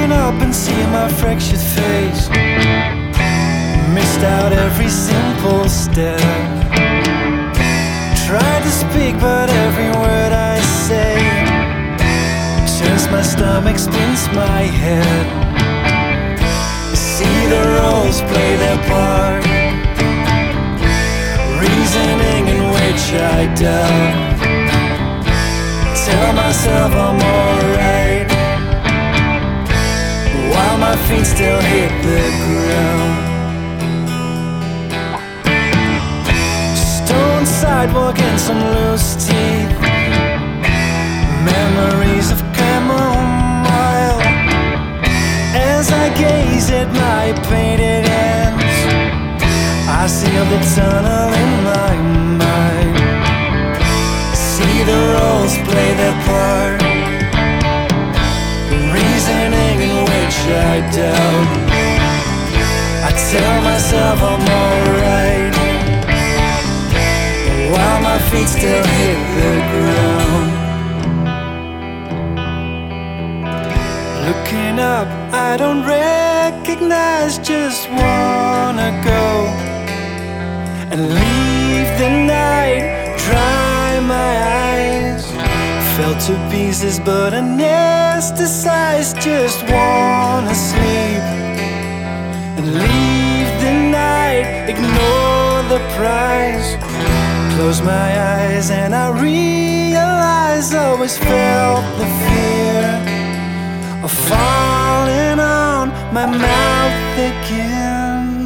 Looking up and see my fractured face, missed out every simple step. Tried to speak but every word I say turns my stomach, spins my head. See the roles play their part, reasoning in which I doubt. Tell myself I'm alright, while my feet still hit the ground. Stone sidewalk and some loose teeth, memories of chamomile. As I gaze at my painted hands, I see the tunnel in my mind. See the roles play their part, reasoning in which I doubt. I tell myself I'm alright, while my feet still hit the ground. Looking up, I don't recognize, just wanna go and leave the night, dry my eyes. Fell to pieces but anesthetized, just wanna sleep and leave the night, ignore the prize. Close my eyes and I realize I always felt the fear of falling on my mouth again.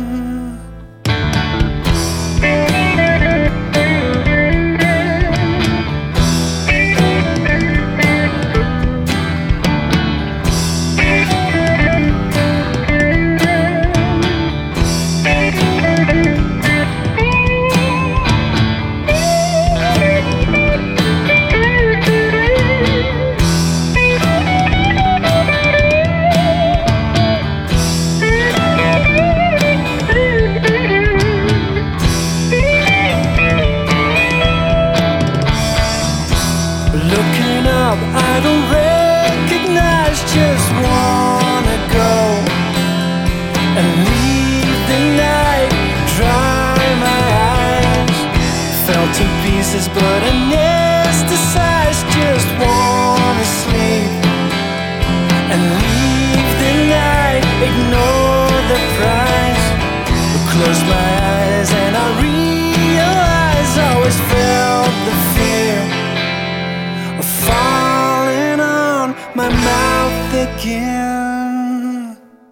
Looking up, I don't recognize, just wanna go and leave the night, dry my eyes. Fell to pieces but anesthetized, just wanna sleep and leave the night, ignore the prize. Close my eyes and I realize I always felt the fear of falling on my mouth again.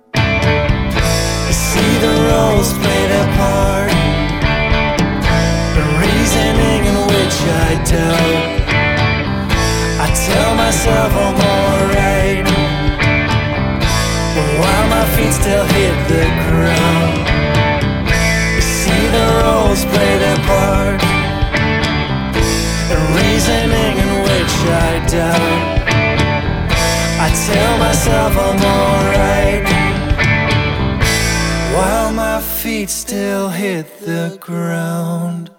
See the roles play their part, the reasoning in which I doubt. I tell myself I'm alright, while my feet still hit the ground. See the roles play their part, the reasoning in which I doubt. I tell myself I'm alright, while my feet still hit the ground.